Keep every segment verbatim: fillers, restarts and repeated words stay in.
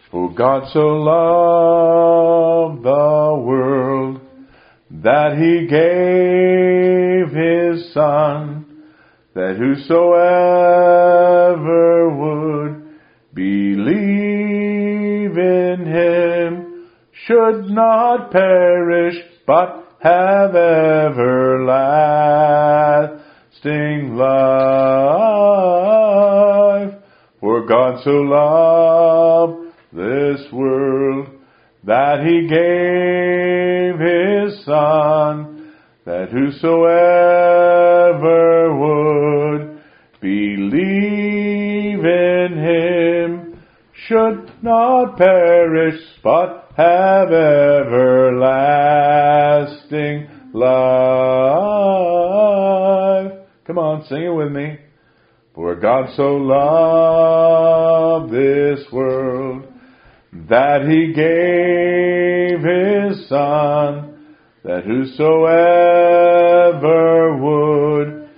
For God so loved the world that He gave His Son, that whosoever would believe in Him should not perish, but have everlasting life. For God so loved this world that He gave His Son, that whosoever would believe in Him should not perish, but have everlasting life. Come on, sing it with me. For God so loved this world that He gave His Son, that whosoever would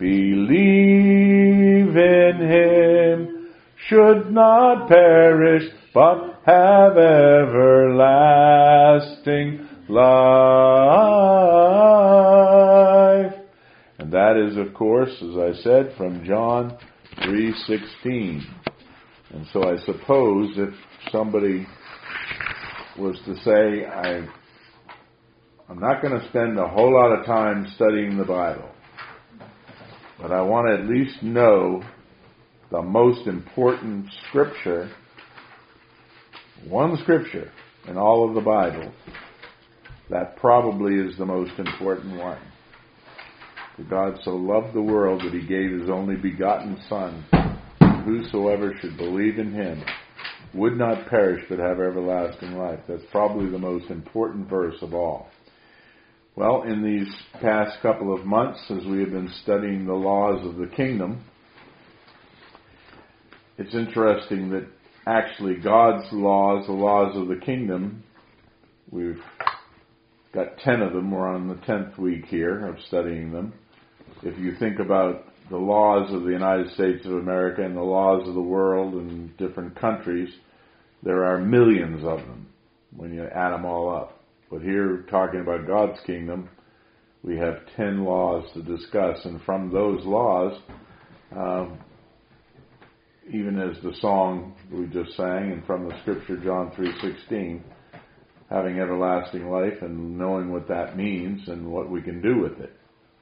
believe in Him should not perish, but have everlasting life. And that is, of course, as I said, from John three sixteen. And so I suppose if somebody was to say, I, I'm not going to spend a whole lot of time studying the Bible, but I want to at least know the most important scripture, one scripture in all of the Bible, that probably is the most important one. For God so loved the world that He gave His only begotten Son, whosoever should believe in Him would not perish but have everlasting life. That's probably the most important verse of all. Well, in these past couple of months, as we have been studying the laws of the kingdom, it's interesting that actually God's laws, the laws of the kingdom, we've got ten of them. We're on the tenth week here of studying them. If you think about the laws of the United States of America and the laws of the world and different countries, there are millions of them when you add them all up. But here, talking about God's kingdom, we have ten laws to discuss. And from those laws, um, even as the song we just sang, and from the scripture John three sixteen, having everlasting life and knowing what that means and what we can do with it.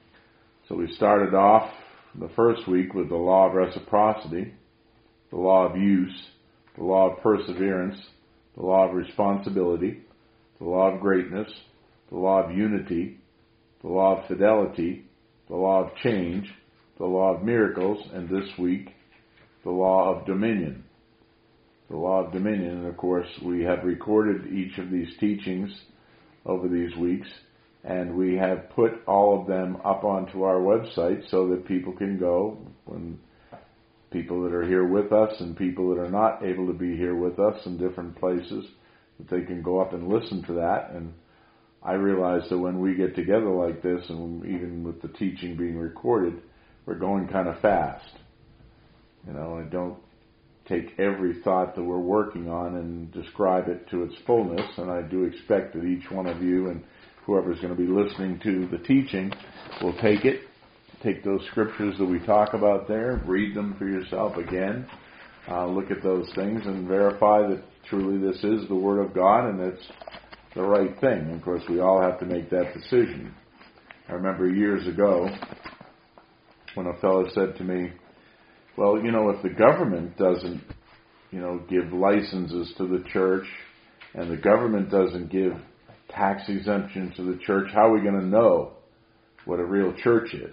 So we started off the first week with the law of reciprocity, the law of use, the law of perseverance, the law of responsibility, the law of greatness, the law of unity, the law of fidelity, the law of change, the law of miracles, and this week, the law of dominion. The law of dominion, and of course, we have recorded each of these teachings over these weeks, and we have put all of them up onto our website so that people can go, when people that are here with us and people that are not able to be here with us in different places, that they can go up and listen to that. And I realize that when we get together like this, and even with the teaching being recorded, we're going kind of fast. You know, I don't take every thought that we're working on and describe it to its fullness, and I do expect that each one of you and whoever's going to be listening to the teaching will take it, take those scriptures that we talk about there, read them for yourself again, uh, look at those things and verify that truly this is the Word of God and it's the right thing. And of course, we all have to make that decision. I remember years ago when a fellow said to me, well, you know, if the government doesn't, you know, give licenses to the church and the government doesn't give tax exemption to the church, how are we going to know what a real church is?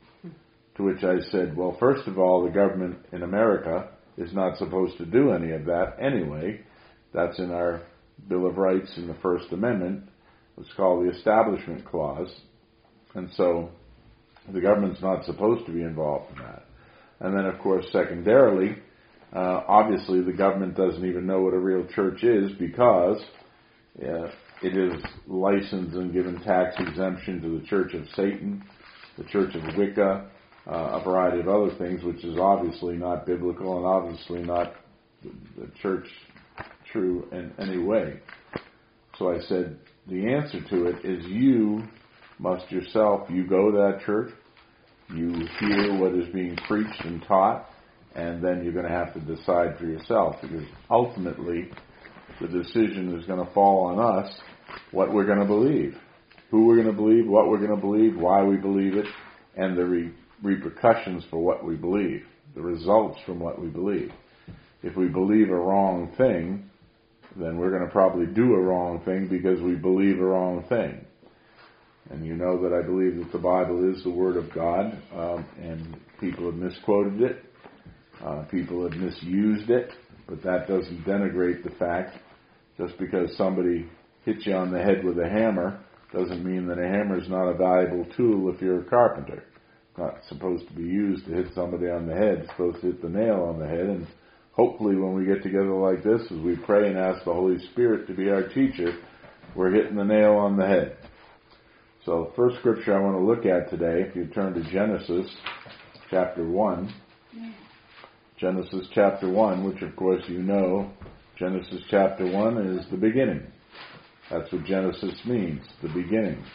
To which I said, well, first of all, the government in America is not supposed to do any of that anyway. That's in our Bill of Rights in the First Amendment. It's called the Establishment Clause. And so the government's not supposed to be involved in that. And then, of course, secondarily, uh, obviously the government doesn't even know what a real church is because uh, it is licensed and given tax exemption to the Church of Satan, the Church of Wicca, uh, a variety of other things, which is obviously not biblical and obviously not the church true in any way. So I said, the answer to it is you must yourself, you go to that church, you hear what is being preached and taught, and then you're going to have to decide for yourself, because ultimately the decision is going to fall on us what we're going to believe, who we're going to believe, what we're going to believe, why we believe it, and the re- repercussions for what we believe, the results from what we believe. If we believe a wrong thing, then we're going to probably do a wrong thing because we believe a wrong thing. And you know that I believe that the Bible is the Word of God, um, and people have misquoted it, uh, people have misused it, but that doesn't denigrate the fact. Just because somebody hits you on the head with a hammer doesn't mean that a hammer is not a valuable tool if you're a carpenter. It's not supposed to be used to hit somebody on the head. It's supposed to hit the nail on the head. And hopefully when we get together like this, as we pray and ask the Holy Spirit to be our teacher, we're hitting the nail on the head. So the first scripture I want to look at today, if you turn to Genesis chapter one. Genesis chapter one, which of course you know, Genesis chapter one is the beginning. That's what Genesis means, the beginning.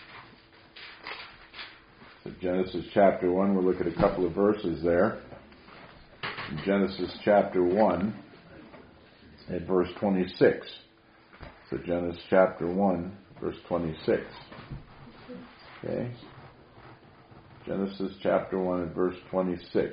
So Genesis chapter one, we'll look at a couple of verses there. In Genesis chapter one, at verse twenty-six. So Genesis chapter one, verse twenty-six. Okay? Genesis chapter one at verse twenty-six.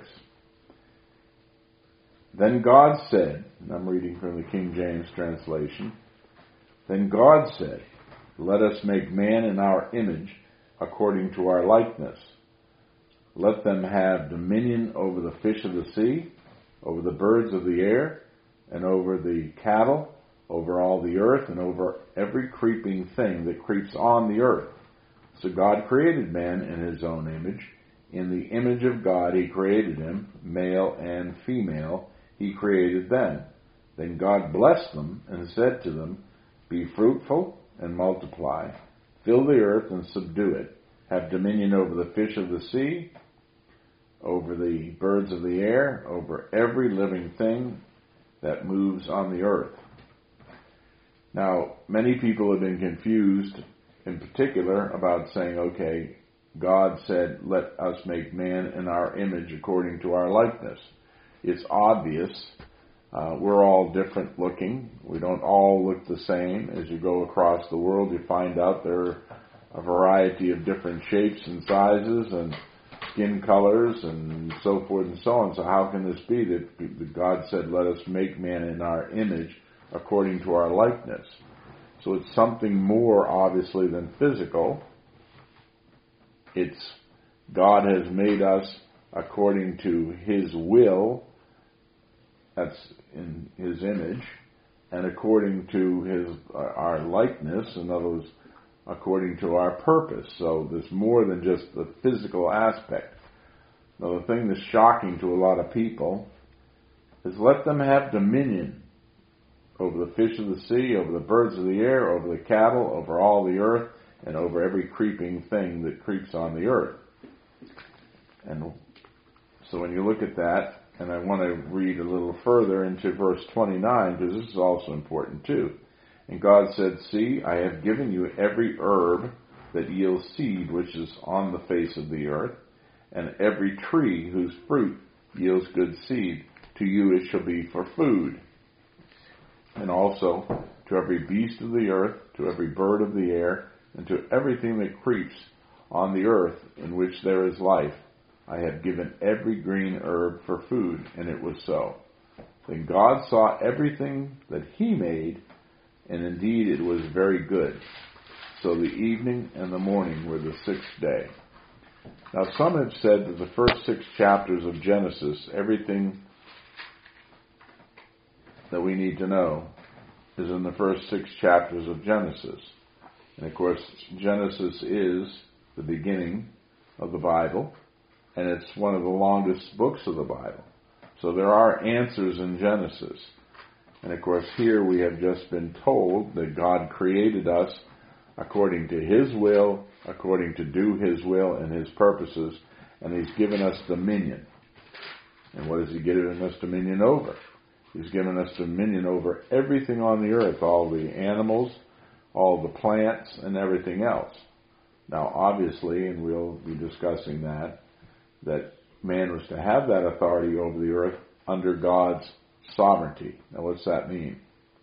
Then God said, and I'm reading from the King James translation, then God said, let us make man in our image according to our likeness. Let them have dominion over the fish of the sea, over the birds of the air, and over the cattle, over all the earth, and over every creeping thing that creeps on the earth. So God created man in his own image. In the image of God he created him, male and female, he created them. Then God blessed them and said to them, be fruitful and multiply, fill the earth and subdue it, have dominion over the fish of the sea, over the birds of the air, over every living thing that moves on the earth. Now, many people have been confused, in particular, about saying, okay, God said, let us make man in our image according to our likeness. It's obvious. Uh, we're all different looking. We don't all look the same. As you go across the world, you find out there are a variety of different shapes and sizes and skin colors and so forth and so on. So how can this be that God said, let us make man in our image according to our likeness? So it's something more, obviously, than physical. It's God has made us according to His will, that's in His image, and according to His uh, our likeness, in other words, according to our purpose. So there's more than just the physical aspect. Now, the thing that's shocking to a lot of people is let them have dominion over the fish of the sea, over the birds of the air, over the cattle, over all the earth, and over every creeping thing that creeps on the earth. And so when you look at that, and I want to read a little further into verse twenty-nine, because this is also important too. And God said, see, I have given you every herb that yields seed which is on the face of the earth, and every tree whose fruit yields good seed. To you it shall be for food. And also to every beast of the earth, to every bird of the air, and to everything that creeps on the earth in which there is life, I have given every green herb for food. And it was so. Then God saw everything that He made, and indeed it was very good. So the evening and the morning were the sixth day. Now some have said that the first six chapters of Genesis, everything that we need to know is in the first six chapters of Genesis. And of course, Genesis is the beginning of the Bible, and it's one of the longest books of the Bible. So there are answers in Genesis. And of course, here we have just been told that God created us according to His will, according to do His will and His purposes, and He's given us dominion. And what has He given us dominion over? He's given us dominion over everything on the earth, all the animals, all the plants, and everything else. Now, obviously, and we'll be discussing that, that man was to have that authority over the earth under God's sovereignty. Now, what's that mean?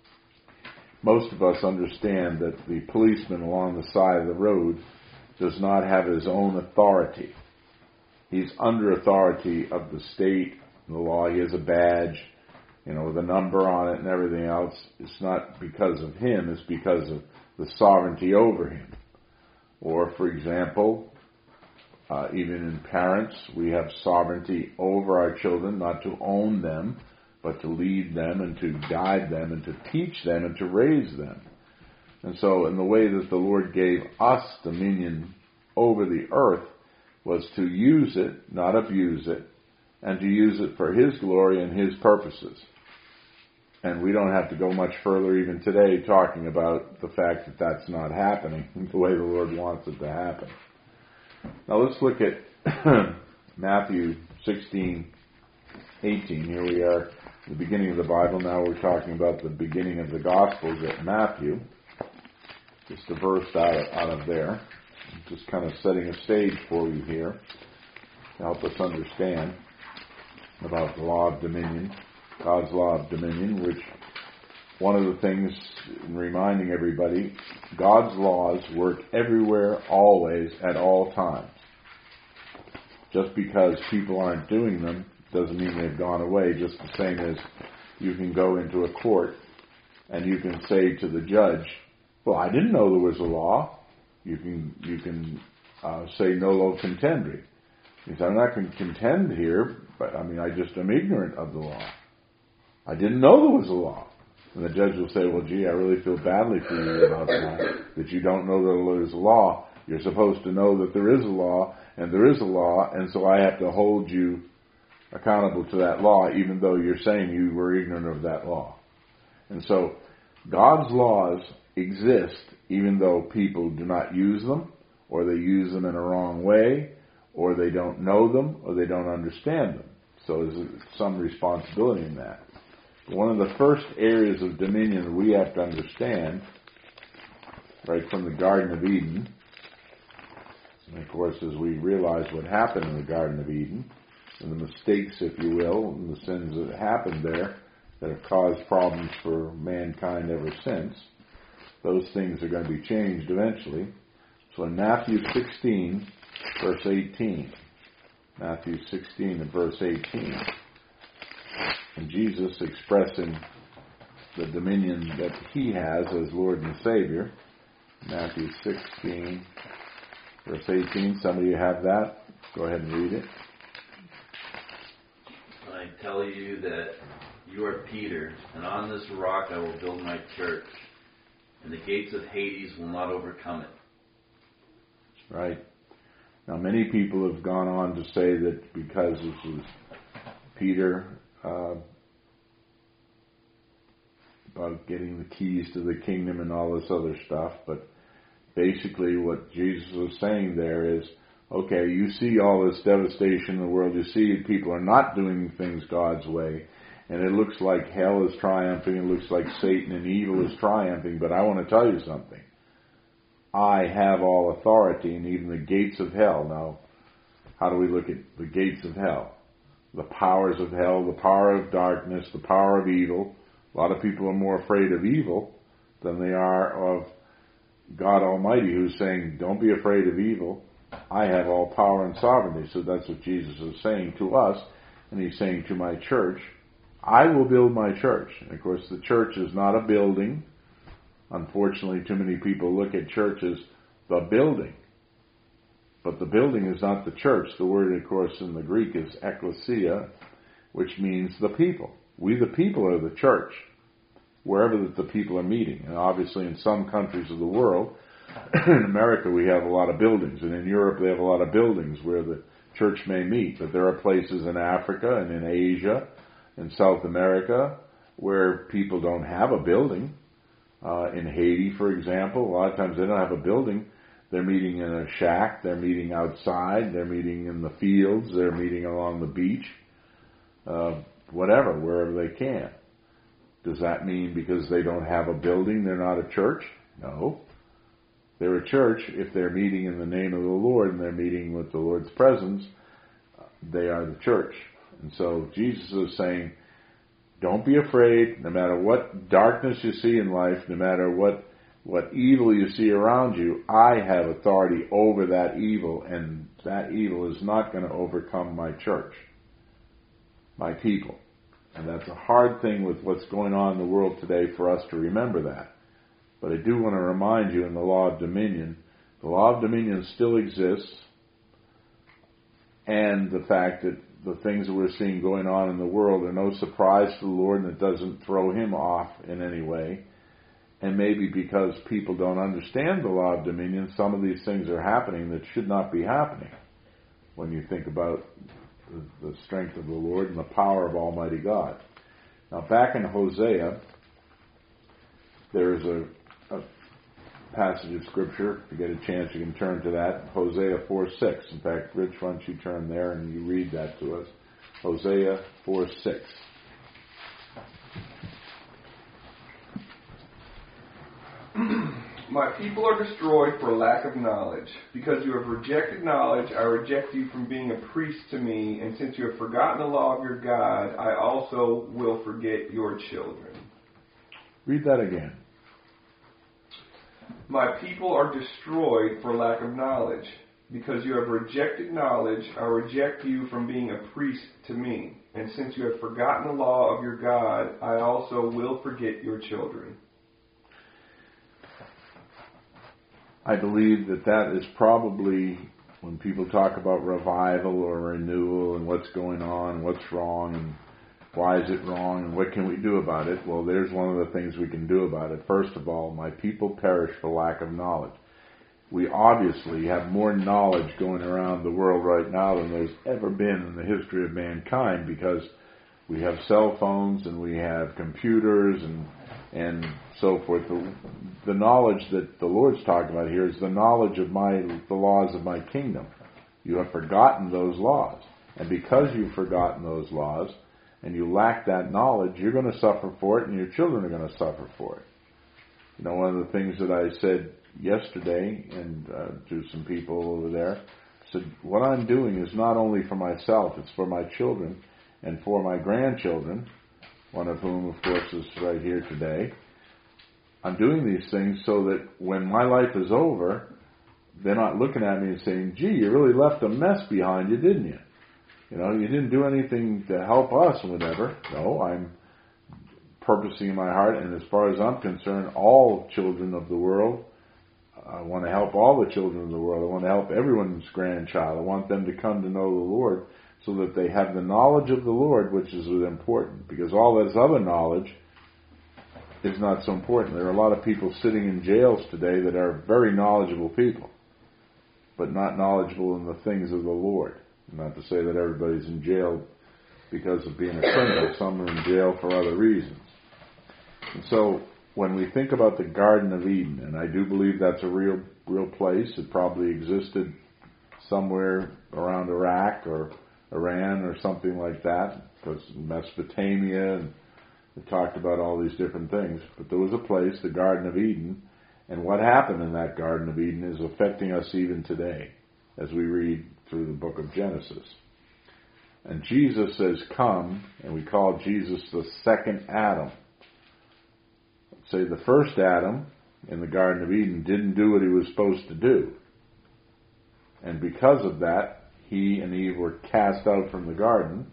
Most of us understand that the policeman along the side of the road does not have his own authority. He's under authority of the state, the law. He has a badge, you know, with a number on it and everything else. It's not because of him, it's because of the sovereignty over him. Or, for example, uh, even in parents, we have sovereignty over our children, not to own them, but to lead them and to guide them and to teach them and to raise them. And so in the way that the Lord gave us dominion over the earth was to use it, not abuse it, and to use it for His glory and His purposes. And we don't have to go much further even today talking about the fact that that's not happening the way the Lord wants it to happen. Now let's look at Matthew sixteen, eighteen. Here we are at the beginning of the Bible. Now we're talking about the beginning of the Gospels at Matthew. Just a verse out of, out of there. Just kind of setting a stage for you here to help us understand about the law of dominion, God's law of dominion, which one of the things, in reminding everybody, God's laws work everywhere, always, at all times. Just because people aren't doing them doesn't mean they've gone away, just the same as you can go into a court and you can say to the judge, well, I didn't know there was a law. You can you can uh, say nolo contendere. He said, I'm not going to contend here, but I mean, I just am ignorant of the law. I didn't know there was a law. And the judge will say, well, gee, I really feel badly for you about that, that you don't know that there is a law. You're supposed to know that there is a law, and there is a law, and so I have to hold you accountable to that law, even though you're saying you were ignorant of that law. And so God's laws exist even though people do not use them, or they use them in a wrong way, or they don't know them, or they don't understand them. So there's some responsibility in that. But one of the first areas of dominion that we have to understand, right from the Garden of Eden, and of course as we realize what happened in the Garden of Eden, and the mistakes, if you will, and the sins that happened there that have caused problems for mankind ever since, those things are going to be changed eventually. So in Matthew sixteen, verse eighteen, Matthew sixteen and verse eighteen, and Jesus expressing the dominion that He has as Lord and Savior, Matthew sixteen, verse eighteen, some of you have that. Go ahead and read it. I tell you that you are Peter, and on this rock I will build my church, and the gates of Hades will not overcome it. Right. Now, many people have gone on to say that because this was Peter uh, about getting the keys to the kingdom and all this other stuff, but basically what Jesus was saying there is, okay, you see all this devastation in the world, you see people are not doing things God's way, and it looks like hell is triumphing, it looks like Satan and evil is triumphing, but I want to tell you something. I have all authority, and even the gates of hell. Now, how do we look at the gates of hell? The powers of hell, the power of darkness, the power of evil. A lot of people are more afraid of evil than they are of God Almighty, who's saying, don't be afraid of evil. I have all power and sovereignty. So that's what Jesus is saying to us, and He's saying to my church, I will build my church. And of course, the church is not a building. Unfortunately, too many people look at church as the building. But the building is not the church. The word, of course, in the Greek is ekklesia, which means the people. We, the people, are the church, wherever that the people are meeting. And obviously, in some countries of the world, in America, we have a lot of buildings. And in Europe, they have a lot of buildings where the church may meet. But there are places in Africa and in Asia, in South America, where people don't have a building. Uh, in Haiti, for example, a lot of times they don't have a building. They're meeting in a shack, they're meeting outside, they're meeting in the fields, they're meeting along the beach, uh, whatever, wherever they can. Does that mean because they don't have a building, they're not a church? No. They're a church if they're meeting in the name of the Lord and they're meeting with the Lord's presence. They are the church. And so Jesus is saying, don't be afraid, no matter what darkness you see in life, no matter what, what evil you see around you, I have authority over that evil, and that evil is not going to overcome my church, my people. And that's a hard thing with what's going on in the world today for us to remember that. But I do want to remind you in the law of dominion, the law of dominion still exists, and the fact that the things that we're seeing going on in the world are no surprise to the Lord, and it doesn't throw Him off in any way. And maybe because people don't understand the law of dominion, some of these things are happening that should not be happening when you think about the, the strength of the Lord and the power of Almighty God. Now back in Hosea, there is a, a passage of Scripture. If you get a chance, you can turn to that. Hosea four six. In fact, Rich, why don't you turn there and you read that to us. Hosea four six. My people are destroyed for lack of knowledge. Because you have rejected knowledge, I reject you from being a priest to me. And since you have forgotten the law of your God, I also will forget your children. Read that again. My people are destroyed for lack of knowledge. Because you have rejected knowledge, I reject you from being a priest to me. And since you have forgotten the law of your God, I also will forget your children. I believe that that is probably, when people talk about revival or renewal and what's going on, what's wrong, and why is it wrong, and what can we do about it? Well, there's one of the things we can do about it. First of all, my people perish for lack of knowledge. We obviously have more knowledge going around the world right now than there's ever been in the history of mankind, because we have cell phones and we have computers and and so forth. The, the knowledge that the Lord's talking about here is the knowledge of my the laws of my kingdom. You have forgotten those laws. And because you've forgotten those laws and you lack that knowledge, you're going to suffer for it, and your children are going to suffer for it. You know, one of the things that I said yesterday and uh, to some people over there, I said, what I'm doing is not only for myself, it's for my children and for my grandchildren, one of whom, of course, is right here today. I'm doing these things so that when my life is over, they're not looking at me and saying, gee, you really left a mess behind you, didn't you? You know, you didn't do anything to help us and whatever. No, I'm purposing in my heart, and as far as I'm concerned, all children of the world, I want to help all the children of the world. I want to help everyone's grandchild. I want them to come to know the Lord, so that they have the knowledge of the Lord, which is important, because all this other knowledge is not so important. There are a lot of people sitting in jails today that are very knowledgeable people, but not knowledgeable in the things of the Lord. Not to say that everybody's in jail because of being a criminal. Some are in jail for other reasons. And so when we think about the Garden of Eden, and I do believe that's a real, real place, it probably existed somewhere around Iraq or Iran or something like that, because Mesopotamia, and we talked about all these different things. But there was a place, the Garden of Eden, and what happened in that Garden of Eden is affecting us even today, as we read through the book of Genesis. And Jesus says, come, and we call Jesus the second Adam. Let's say the first Adam in the Garden of Eden didn't do what he was supposed to do. And because of that, he and Eve were cast out from the garden.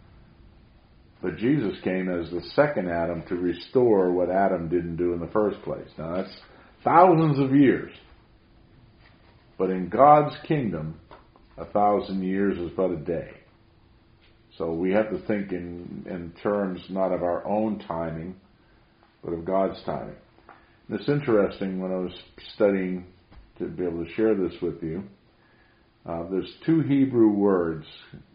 But Jesus came as the second Adam to restore what Adam didn't do in the first place. Now that's thousands of years. But in God's kingdom, a thousand years is but a day. So we have to think in, in terms not of our own timing, but of God's timing. And it's interesting, when I was studying to be able to share this with you, Uh, there's two Hebrew words,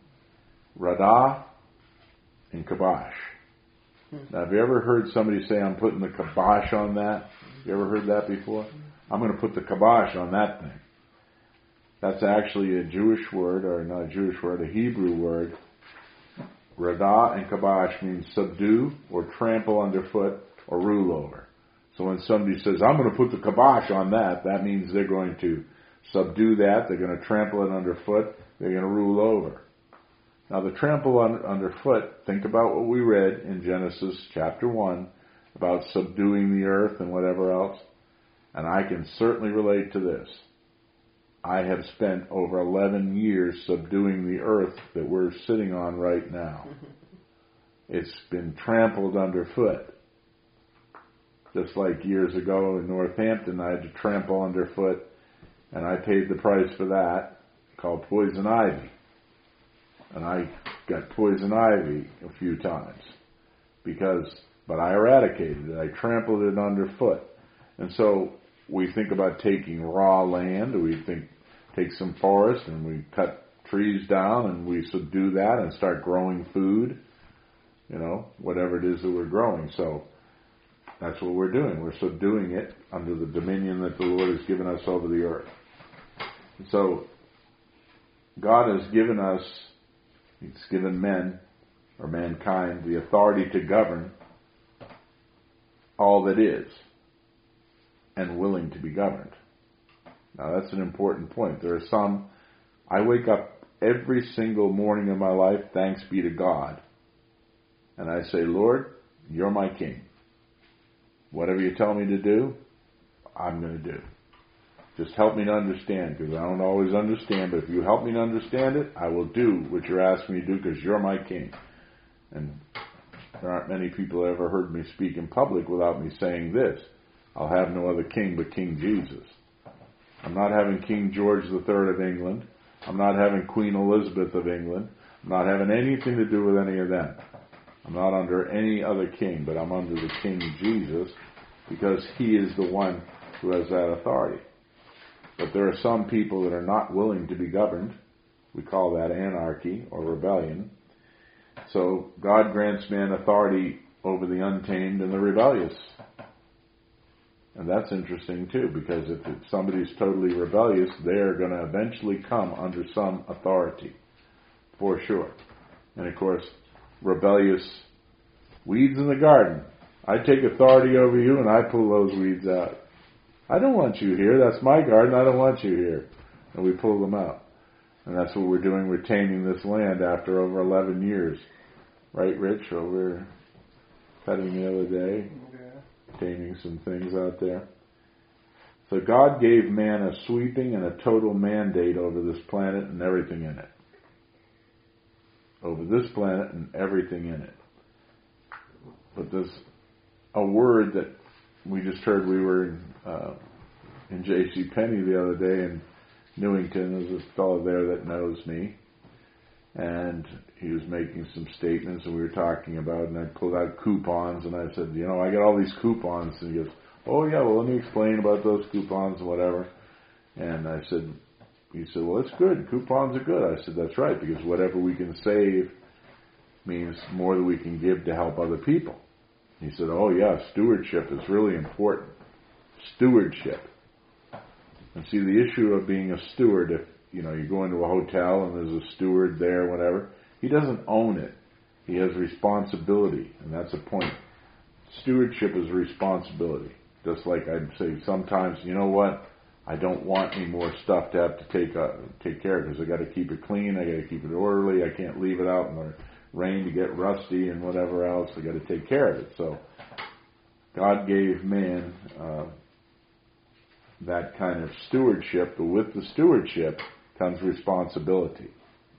radah and kabosh. Now, have you ever heard somebody say, I'm putting the kibosh on that? You ever heard that before? I'm going to put the kibosh on that thing. That's actually a Jewish word, or not a Jewish word, a Hebrew word. Radah and kabash means subdue or trample underfoot or rule over. So when somebody says, I'm going to put the kibosh on that, that means they're going to subdue that, they're going to trample it underfoot, they're going to rule over. Now the trample on, underfoot, think about what we read in Genesis chapter one about subduing the earth and whatever else. And I can certainly relate to this. I have spent over eleven years subduing the earth that we're sitting on right now. It's been trampled underfoot. Just like years ago in Northampton, I had to trample underfoot, and I paid the price for that, called poison ivy. And I got poison ivy a few times, because, but I eradicated it. I trampled it underfoot. And so we think about taking raw land, or we think take some forest and we cut trees down and we subdue that and start growing food, you know, whatever it is that we're growing. So that's what we're doing. We're subduing it under the dominion that the Lord has given us over the earth. And so God has given us, He's given men, or mankind, the authority to govern all that is and willing to be governed. Now that's an important point. There are some, I wake up every single morning of my life, thanks be to God, and I say, Lord, you're my king. Whatever you tell me to do, I'm going to do. Just help me to understand, because I don't always understand, but if you help me to understand it, I will do what you're asking me to do, because you're my king. And there aren't many people who ever heard me speak in public without me saying this: I'll have no other king but King Jesus. I'm not having King George the Third of England. I'm not having Queen Elizabeth of England. I'm not having anything to do with any of them. I'm not under any other king, but I'm under the King Jesus, because He is the one who has that authority. But there are some people that are not willing to be governed. We call that anarchy or rebellion. So God grants man authority over the untamed and the rebellious. And that's interesting too, because if somebody's totally rebellious, they're going to eventually come under some authority, for sure. And of course, rebellious weeds in the garden. I take authority over you and I pull those weeds out. I don't want you here. That's my garden. I don't want you here. And we pull them out. And that's what we're doing. We're taming this land after over eleven years. Right, Rich? Over cutting the other day. Yeah. Taming some things out there. So God gave man a sweeping and a total mandate over this planet and everything in it. Over this planet and everything in it. But there's a word that we just heard. We were in, uh, in J C Penney the other day in Newington. There's a fellow there that knows me. And he was making some statements and we were talking about, and I pulled out coupons and I said, you know, I got all these coupons. And he goes, oh yeah, well let me explain about those coupons and whatever. And I said, he said, well it's good. Coupons are good. I said, that's right, because whatever we can save means more that we can give to help other people. He said, oh yeah, stewardship is really important. Stewardship. And see, the issue of being a steward, if you know, you go into a hotel and there's a steward there, whatever, he doesn't own it. He has responsibility, and that's a point. Stewardship is responsibility. Just like I'd say sometimes, you know what, I don't want any more stuff to have to take uh, take care of, because I got to keep it clean, I got to keep it orderly, I can't leave it out in the rain to get rusty and whatever else. I got to take care of it. So God gave man uh, that kind of stewardship, but with the stewardship comes responsibility.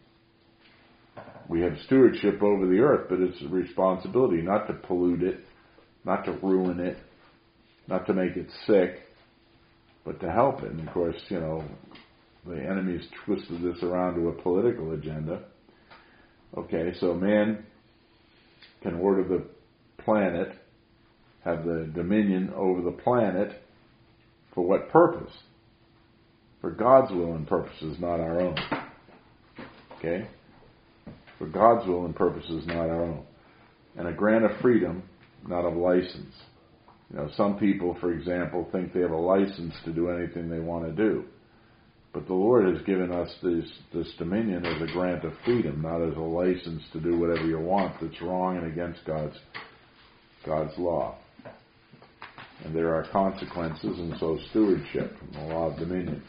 We have stewardship over the earth, but it's a responsibility not to pollute it, not to ruin it, not to make it sick, but to help it. And of course, you know, the enemy's twisted this around to a political agenda. Okay, so man can order the planet, have the dominion over the planet, for what purpose? For God's will and purposes, not our own. Okay? For God's will and purposes, not our own. And a grant of freedom, not of license. You know, some people, for example, think they have a license to do anything they want to do. But the Lord has given us this, this dominion as a grant of freedom, not as a license to do whatever you want that's wrong and against God's, God's law. And there are consequences, and so stewardship from the law of dominion.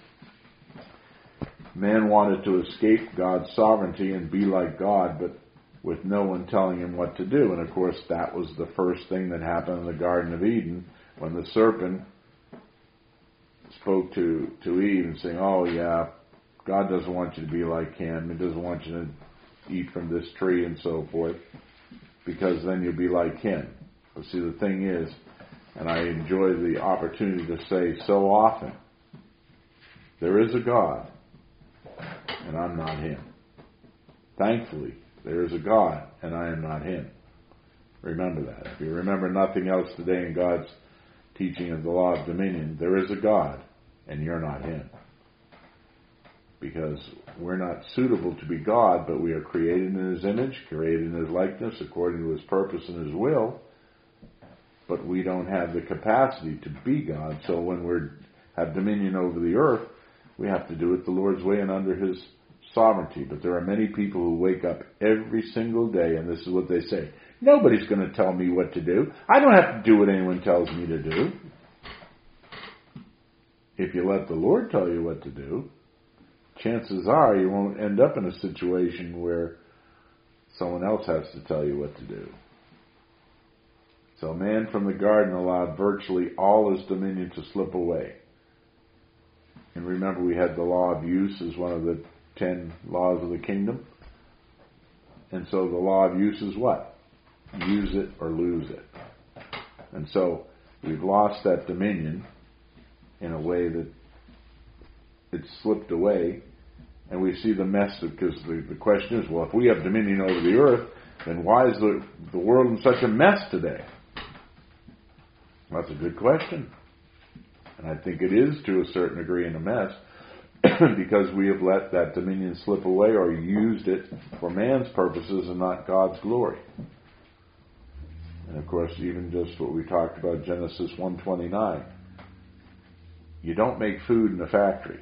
Man wanted to escape God's sovereignty and be like God, but with no one telling him what to do. And of course, that was the first thing that happened in the Garden of Eden when the serpent spoke to, to Eve and saying, oh yeah, God doesn't want you to be like him. He doesn't want you to eat from this tree and so forth, because then you'll be like him. But see, the thing is, and I enjoy the opportunity to say so often, there is a God, and I'm not him. Thankfully, there is a God, and I am not him. Remember that. If you remember nothing else today in God's teaching of the law of dominion, there is a God, and you're not him. Because we're not suitable to be God, but we are created in his image, created in his likeness, according to his purpose and his will. But we don't have the capacity to be God. So when we have dominion over the earth, we have to do it the Lord's way and under his sovereignty. But there are many people who wake up every single day, and this is what they say: nobody's going to tell me what to do. I don't have to do what anyone tells me to do. If you let the Lord tell you what to do, chances are you won't end up in a situation where someone else has to tell you what to do. So man from the garden allowed virtually all his dominion to slip away. And remember, we had the law of use as one of the ten laws of the kingdom. And so the law of use is what? Use it or lose it. And so we've lost that dominion in a way that it's slipped away. And we see the mess, because the, the question is, well, if we have dominion over the earth, then why is the, the world in such a mess today? That's a good question. And I think it is to a certain degree in a mess because we have let that dominion slip away or used it for man's purposes and not God's glory. And of course, even just what we talked about, Genesis one twenty-nine. You don't make food in a factory.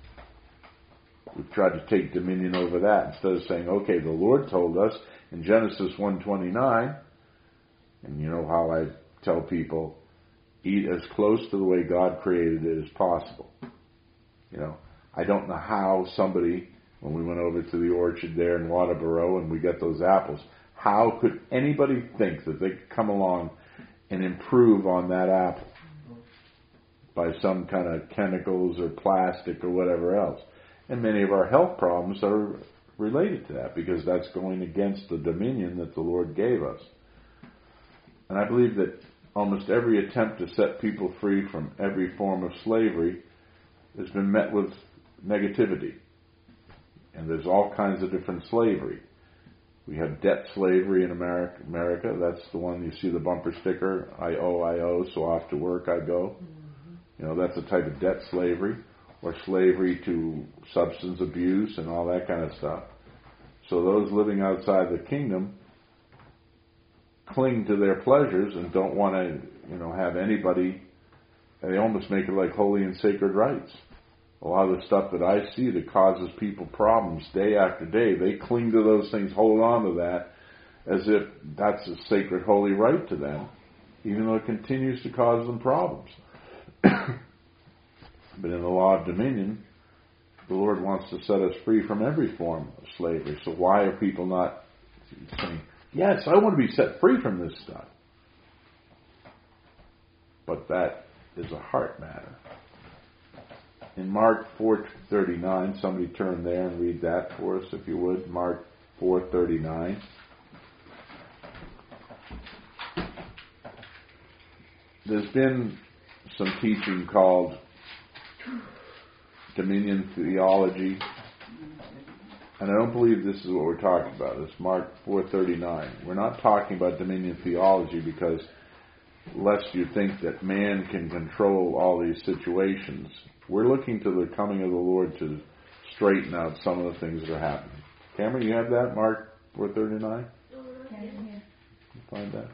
We've tried to take dominion over that instead of saying, okay, the Lord told us in Genesis one twenty-nine, and you know how I tell people, eat as close to the way God created it as possible. You know, I don't know how somebody, when we went over to the orchard there in Waterboro and we got those apples, how could anybody think that they could come along and improve on that apple by some kind of chemicals or plastic or whatever else? And many of our health problems are related to that because that's going against the dominion that the Lord gave us. And I believe that almost every attempt to set people free from every form of slavery has been met with negativity. And there's all kinds of different slavery. We have debt slavery in America. America. That's the one you see the bumper sticker, I owe, I owe, so off to work I go. Mm-hmm. You know, that's a type of debt slavery. Or slavery to substance abuse and all that kind of stuff. So those living outside the kingdom cling to their pleasures and don't want to, you know, have anybody, and they almost make it like holy and sacred rights. A lot of the stuff that I see that causes people problems day after day, they cling to those things, hold on to that as if that's a sacred, holy right to them, even though it continues to cause them problems. But in the law of dominion, the Lord wants to set us free from every form of slavery. So why are people not saying, yes, I want to be set free from this stuff? But that is a heart matter. In Mark four thirty-nine, somebody turn there and read that for us, if you would. Mark four thirty-nine. There's been some teaching called dominion theology, and I don't believe this is what we're talking about. It's Mark four thirty-nine. We're not talking about dominion theology because lest you think that man can control all these situations, we're looking to the coming of the Lord to straighten out some of the things that are happening. Cameron, you have that, Mark four thirty-nine? Yeah, you find that?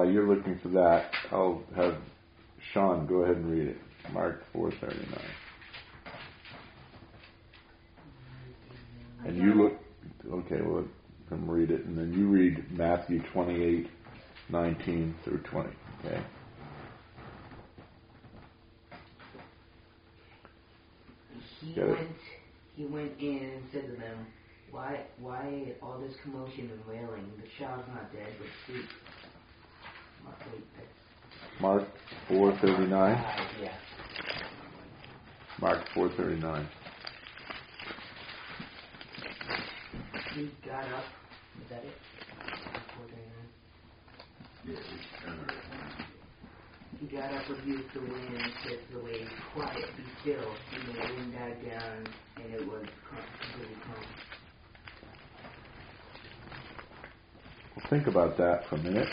while you're looking for that, I'll have Sean go ahead and read it. Mark four thirty-nine. And you look, okay, well, let him read it, and then you read Matthew twenty-eight, nineteen through twenty, okay? He Got it. went, he went in and said to them, Why, why all this commotion and wailing? The child's not dead, but asleep. Mark, wait, that's Mark four thirty-nine. five, yeah. Mark four thirty-nine. He got up. Is that it? four thirty-nine. Yeah, it's kind of right. He got up, rebuked the wind, and said to the waves, Quiet, be still. And the wind died down, and it was completely calm. Well, think about that for a minute.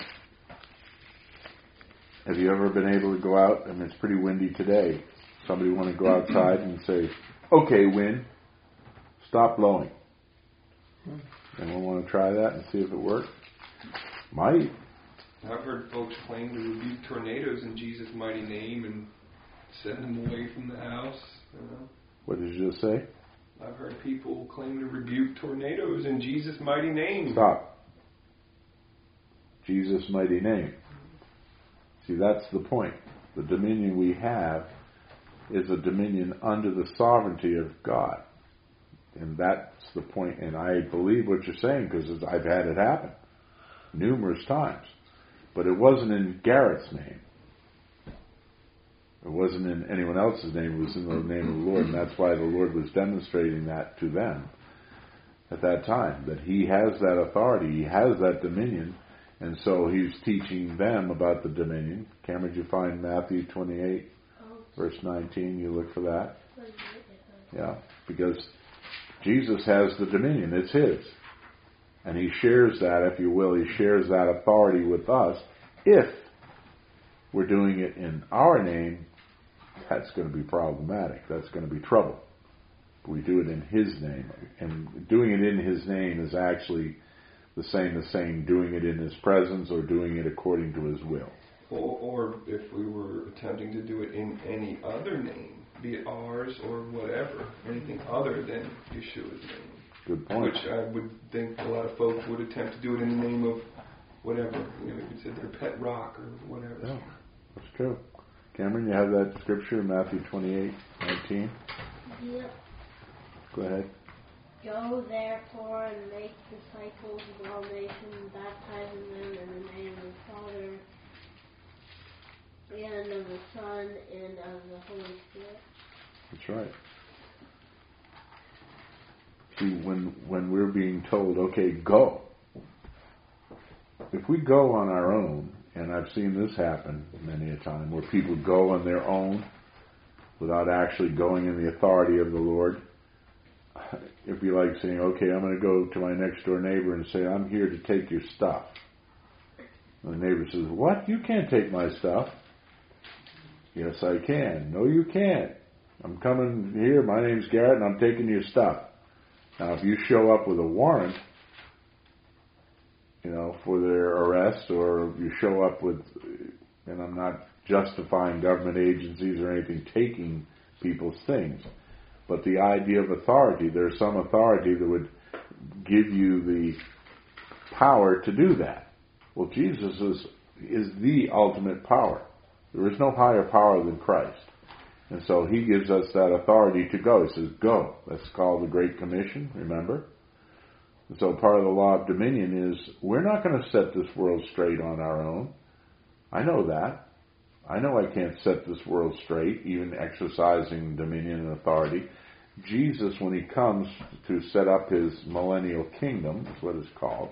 Have you ever been able to go out? I mean, it's pretty windy today. Somebody want to go outside and say, okay, wind, stop blowing. Anyone want to try that and see if it works? Might. I've heard folks claim to rebuke tornadoes in Jesus' mighty name and send them away from the house. You know? What did you just say? I've heard people claim to rebuke tornadoes in Jesus' mighty name. Stop. Jesus' mighty name. See, that's the point. The dominion we have is a dominion under the sovereignty of God. And that's the point. And I believe what you're saying because I've had it happen numerous times. But it wasn't in Garrett's name. It wasn't in anyone else's name. It was in the name of the Lord. And that's why the Lord was demonstrating that to them at that time. That He has that authority. He has that dominion. And so He's teaching them about the dominion. Cameron, did you find Matthew twenty-eight, verse nineteen? You look for that? Yeah, because Jesus has the dominion. It's His. And He shares that, if you will, He shares that authority with us. If we're doing it in our name, that's going to be problematic. That's going to be trouble. We do it in His name. And doing it in His name is actually the same as saying doing it in His presence or doing it according to His will. Or, or if we were attempting to do it in any other name, be it ours or whatever, anything other than Yeshua's name. Good point. Which I would think a lot of folks would attempt to do it in the name of whatever. You know, you could say their pet rock or whatever. Yeah, that's true. Cameron, you have that scripture, Matthew twenty-eight, nineteen? Yep. Go ahead. Go therefore and make disciples of all nations, baptizing them in the name of the Father, and of the Son, and of the Holy Spirit. That's right. See, when when we're being told, okay, go. If we go on our own, and I've seen this happen many a time, where people go on their own without actually going in the authority of the Lord, it'd be like saying, okay, I'm going to go to my next door neighbor and say, I'm here to take your stuff. And the neighbor says, what? You can't take my stuff. Yes, I can. No, you can't. I'm coming here. My name's Garrett, and I'm taking your stuff. Now, if you show up with a warrant, you know, for their arrest, or you show up with, and I'm not justifying government agencies or anything taking people's things, but the idea of authority, there's some authority that would give you the power to do that. Well, Jesus is, is the ultimate power. There is no higher power than Christ. And so He gives us that authority to go. He says, go. That's called the Great Commission, remember? And so part of the law of dominion is we're not going to set this world straight on our own. I know that. I know I can't set this world straight, even exercising dominion and authority. Jesus, when He comes to set up His millennial kingdom, is what it's called,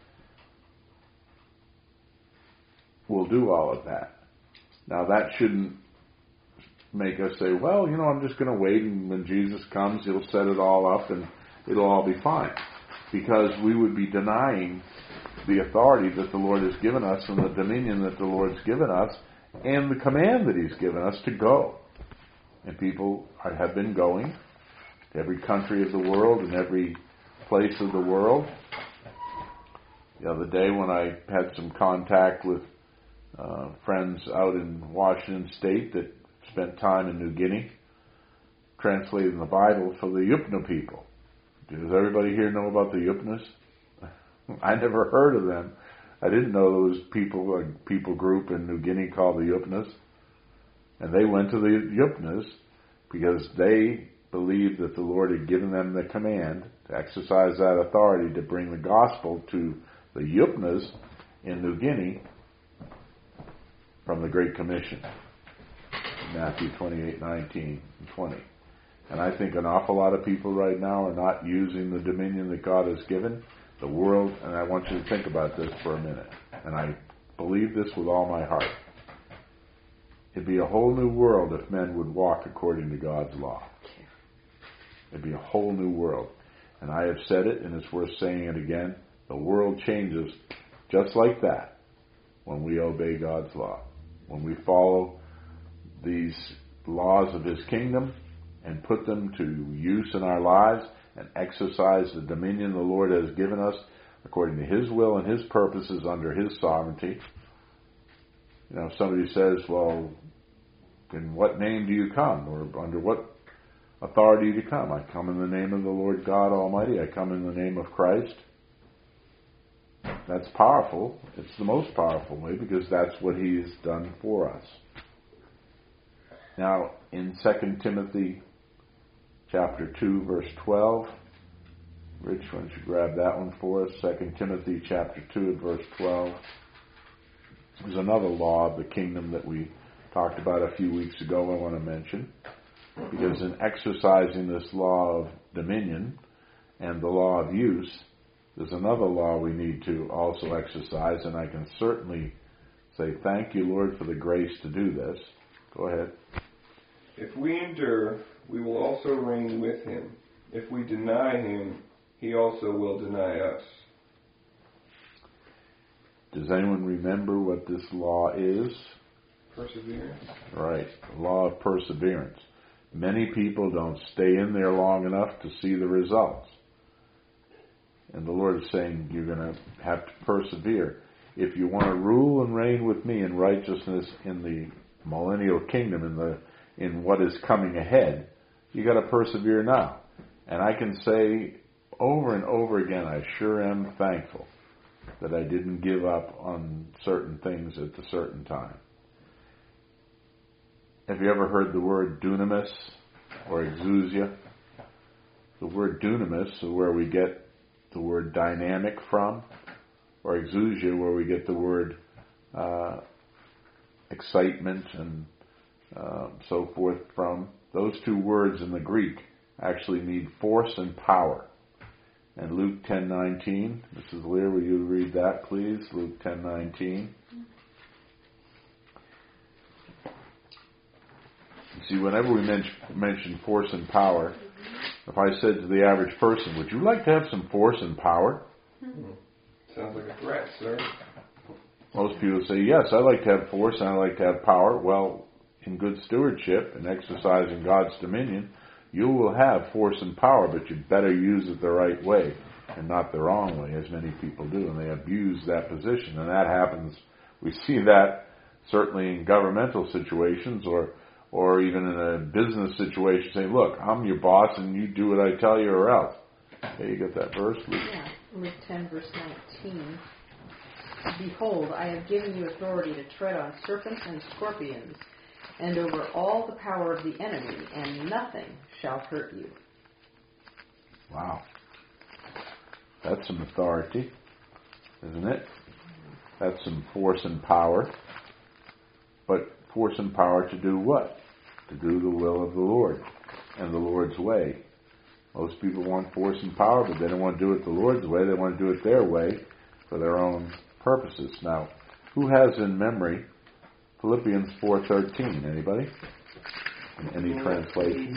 will do all of that. Now that shouldn't make us say, well, you know, I'm just going to wait, and when Jesus comes, He'll set it all up and it'll all be fine. Because we would be denying the authority that the Lord has given us and the dominion that the Lord's given us and the command that He's given us to go. And people are, have been going to every country of the world and every place of the world. The other day when I had some contact with uh, friends out in Washington State that spent time in New Guinea translating the Bible for the Yupna people. Does everybody here know about the Yupnas? I never heard of them. I didn't know there was people, a people group in New Guinea called the Yupnas. And they went to the Yupnas because they believed that the Lord had given them the command to exercise that authority to bring the gospel to the Yupnas in New Guinea from the Great Commission. Matthew twenty-eight, nineteen, and twenty. And I think an awful lot of people right now are not using the dominion that God has given the world, and I want you to think about this for a minute. And I believe this with all my heart. It'd be a whole new world if men would walk according to God's law. It'd be a whole new world. And I have said it, and it's worth saying it again. The world changes just like that when we obey God's law. When we follow these laws of His kingdom and put them to use in our lives and exercise the dominion the Lord has given us according to His will and His purposes under His sovereignty. You know, if somebody says, well, in what name do you come? Or under what authority do you come? I come in the name of the Lord God Almighty. I come in the name of Christ. That's powerful. It's the most powerful way because that's what He has done for us. Now, in Second Timothy chapter two, verse twelve, Rich, why don't you grab that one for us? Second Timothy chapter two, verse twelve. There's another law of the kingdom that we talked about a few weeks ago I want to mention. Because in exercising this law of dominion and the law of use, there's another law we need to also exercise, and I can certainly say thank you, Lord, for the grace to do this. Go ahead. If we endure, we will also reign with Him. If we deny Him, He also will deny us. Does anyone remember what this law is? Perseverance. Right, the law of perseverance. Many people don't stay in there long enough to see the results. And the Lord is saying you're going to have to persevere. If you want to rule and reign with me in righteousness in the millennial kingdom, in the in what is coming ahead, you got to persevere now. And I can say over and over again, I sure am thankful that I didn't give up on certain things at a certain time. Have you ever heard the word dunamis or exousia? The word dunamis is where we get the word dynamic from, or exousia where we get the word uh, excitement and uh, so forth from. Those two words in the Greek actually need force and power. And Luke ten nineteen, Missus Lear, will you read that, please? Luke ten nineteen. See, whenever we mention, mention force and power, if I said to the average person, would you like to have some force and power? Hmm. Sounds like a threat, sir. Most people say, yes, I like to have force and I like to have power. Well, in good stewardship and exercising God's dominion, you will have force and power, but you better use it the right way and not the wrong way, as many people do, and they abuse that position. And that happens, we see that certainly in governmental situations or or even in a business situation, saying, look, I'm your boss and you do what I tell you or else. Okay, you got that verse, Luke? Yeah, Luke ten, verse nineteen. Behold, I have given you authority to tread on serpents and scorpions, and over all the power of the enemy, and nothing shall hurt you. Wow. That's some authority, isn't it? That's some force and power. But force and power to do what? To do the will of the Lord and the Lord's way. Most people want force and power, but they don't want to do it the Lord's way. They want to do it their way for their own purposes. Now, who has in memory Philippians four thirteen? Anybody? In any translation?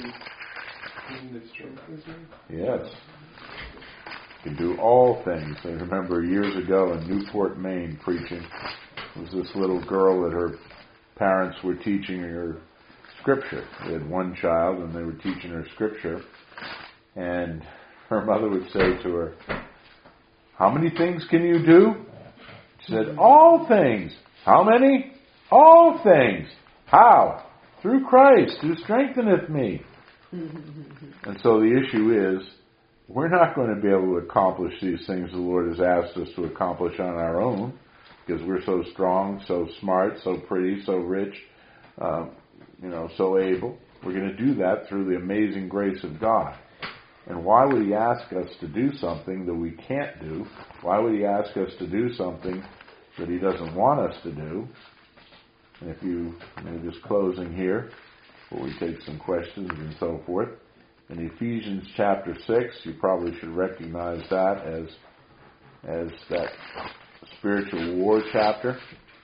Yes. You can do all things. I remember years ago in Newport, Maine, preaching. There was this little girl that her parents were teaching her Scripture. They had one child and they were teaching her Scripture. And her mother would say to her, how many things can you do? She said, all things. How many? All things. How? Through Christ, who strengtheneth me. And so the issue is, we're not going to be able to accomplish these things the Lord has asked us to accomplish on our own, because we're so strong, so smart, so pretty, so rich, um, you know, so able. We're going to do that through the amazing grace of God. And why would He ask us to do something that we can't do? Why would He ask us to do something that He doesn't want us to do? And if you, maybe just closing here, before we take some questions and so forth, in Ephesians chapter six, you probably should recognize that as as that spiritual war chapter.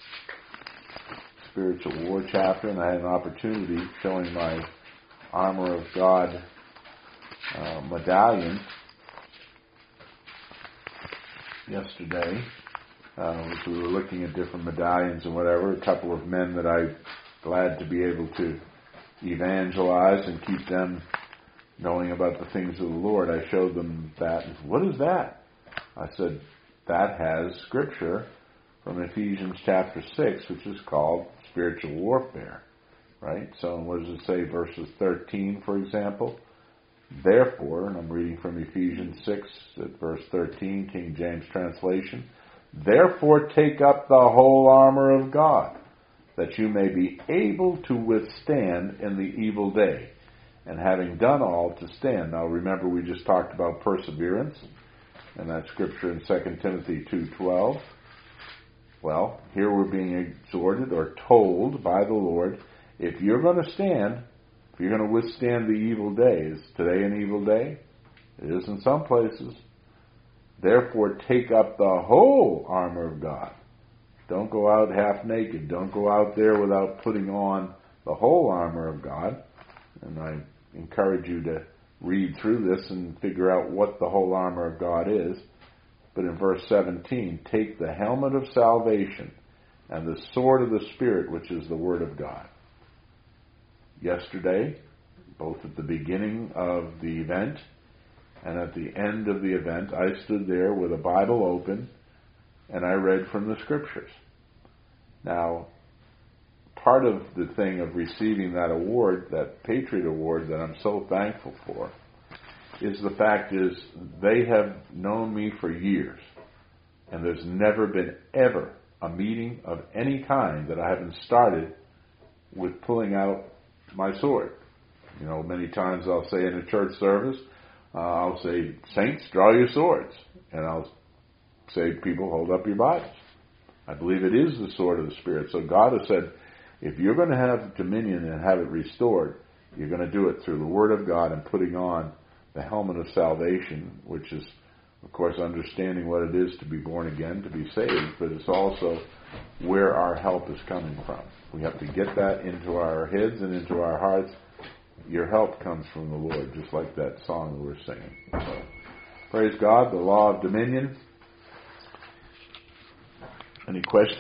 Spiritual war chapter, and I had an opportunity showing my Armor of God uh, medallion yesterday. Uh, which we were looking at different medallions and whatever. A couple of men that I'm glad to be able to evangelize and keep them knowing about the things of the Lord. I showed them that. And said, what is that? I said, that has scripture from Ephesians chapter six, which is called spiritual warfare. Right? So what does it say? Verses thirteen, for example. Therefore, and I'm reading from Ephesians six at verse thirteen, King James translation. Therefore take up the whole armor of God, that you may be able to withstand in the evil day, and having done all, to stand. Now remember, we just talked about perseverance, and that scripture in Second Timothy two twelve. Well, here we're being exhorted or told by the Lord, if you're going to stand, if you're going to withstand the evil day, is today an evil day? It is in some places. Therefore, take up the whole armor of God. Don't go out half naked. Don't go out there without putting on the whole armor of God. And I encourage you to read through this and figure out what the whole armor of God is. But in verse seventeen, take the helmet of salvation and the sword of the Spirit, which is the Word of God. Yesterday, both at the beginning of the event and at the end of the event, I stood there with a Bible open and I read from the Scriptures. Now, part of the thing of receiving that award, that Patriot Award that I'm so thankful for, is the fact is they have known me for years, and there's never been ever a meeting of any kind that I haven't started with pulling out my sword. You know, many times I'll say in a church service, uh, I'll say, saints, draw your swords. And I'll say, people, hold up your Bibles. I believe it is the sword of the Spirit. So God has said, if you're going to have dominion and have it restored, you're going to do it through the Word of God and putting on the helmet of salvation, which is, of course, understanding what it is to be born again, to be saved, but it's also where our help is coming from. We have to get that into our heads and into our hearts. Your help comes from the Lord, just like that song that we're singing. So, praise God, the law of dominion. Any questions?